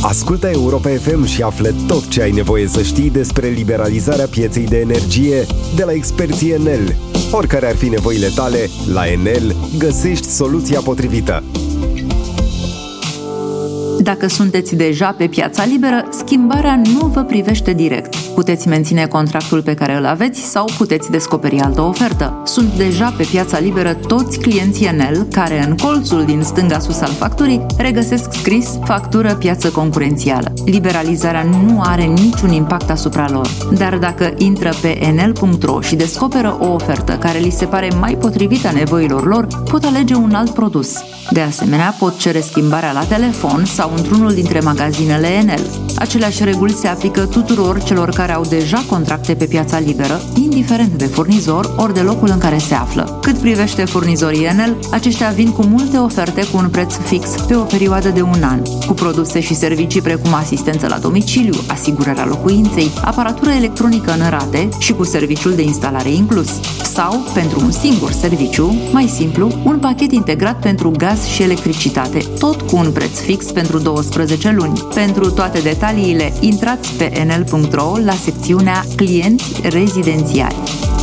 Ascultă Europa FM și află tot ce ai nevoie să știi despre liberalizarea pieței de energie de la experții Enel. Oricare ar fi nevoile tale, la Enel găsești soluția potrivită. Dacă sunteți deja pe piața liberă, schimbarea nu vă privește direct. Puteți menține contractul pe care îl aveți sau puteți descoperi altă ofertă. Sunt deja pe piața liberă toți clienții Enel care în colțul din stânga sus al facturii regăsesc scris factură piață concurențială. Liberalizarea nu are niciun impact asupra lor. Dar dacă intră pe enel.ro și descoperă o ofertă care li se pare mai potrivită nevoilor lor, pot alege un alt produs. De asemenea, pot cere schimbarea la telefon sau într-unul dintre magazinele Enel. Aceleași reguli se aplică tuturor celor care au deja contracte pe piața liberă, indiferent de furnizor ori de locul în care se află. Cât privește furnizorii Enel, aceștia vin cu multe oferte cu un preț fix pe o perioadă de un an, cu produse și servicii precum asistență la domiciliu, asigurarea locuinței, aparatură electronică în rate și cu serviciul de instalare inclus. Sau, pentru un singur serviciu, mai simplu, un pachet integrat pentru gaz și electricitate, tot cu un preț fix pentru 12 luni. Pentru toate detaliile, intrați pe enel.ro la secțiunea Clienți rezidențiali.